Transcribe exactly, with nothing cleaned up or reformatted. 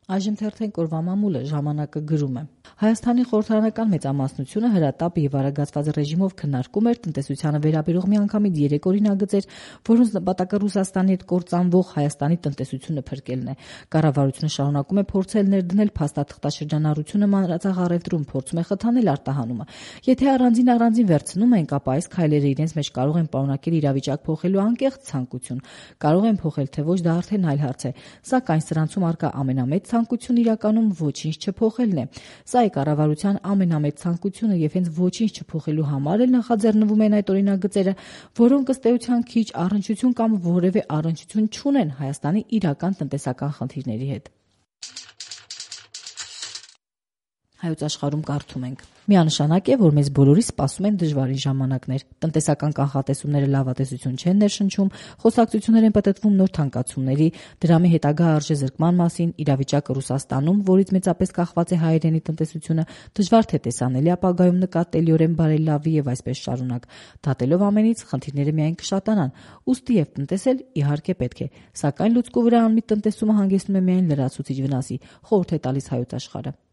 Այժմ թերթենք օրվա մամուլը ժամանակը գրում է. Հայաստանի խորհրդարանական մեծամասնությունը հրատապ եւ արագացված ռեժիմով քննարկում էր տնտեսությանը վերաբերող միանգամից երեք օրինագծեր, որոնց նպատակը Ռուսաստանի հետ կործանվող Հայաստանի տնտեսությունը փրկելն է։ Կառավարությունը շարունակում է փորձել ներդնել փաստաթղթաշրջանառությունը մանրածախ առևտրում, փորձում է խթանել արտահանումը։ Եթե առանձին առանձին վերցնում ենք, ապա այս քայլերը իրենց մեջ կարող են պարունակել իրավիճակ փոխելու անկեղծ ցանկություն։ Կարող են փոխել, թե ոչ, դա արդեն այլ հարց է, սակայն սրանցում առկա ամենամեծ ցանկությունը իրականում ոչինչ չփոխելն է։ Սա է կառավարության ամենամեծ ցանկությունը եւ հենց ոչինչ չփոխելու համար էլ նախաձեռնվում են այդ օրինագծերը, որոնք ըստ էության քիչ առնչություն կամ որևէ առնչություն չունեն Հայաստանի իրական տնտեսական խնդիրների հետ։ Հայոց աշխարհում կարդում ենք. Միանշանակ է, որ մեզ բոլորիս սպասում են դժվարին ժամանակներ։ Տնտեսական կանխատեսումները լավատեսություն չեն ներշնչում, խոսակցություններ են պտտվում նոր թանկացումների, դրամի հետագա արժեզրկման մասին, իրավիճակը Ռուսաստանում, որից մեծապես կախված է հայերենի տնտեսությունը, դժվար թե տեսանելի ապագայում նկատելիորեն բարելավի եւ այսպես շարունակ։ Դատելով ամենից, խնդիրները միայն կշատանան։ Ուստի եւ տնտեսել իհարկե պետք է, սակայն լուցկու վրա անմիտ տնտեսումը հանգեցնում է միայն լրացուցիչ վնասի, խորհուրդ է տալիս Հայոց աշխարհը։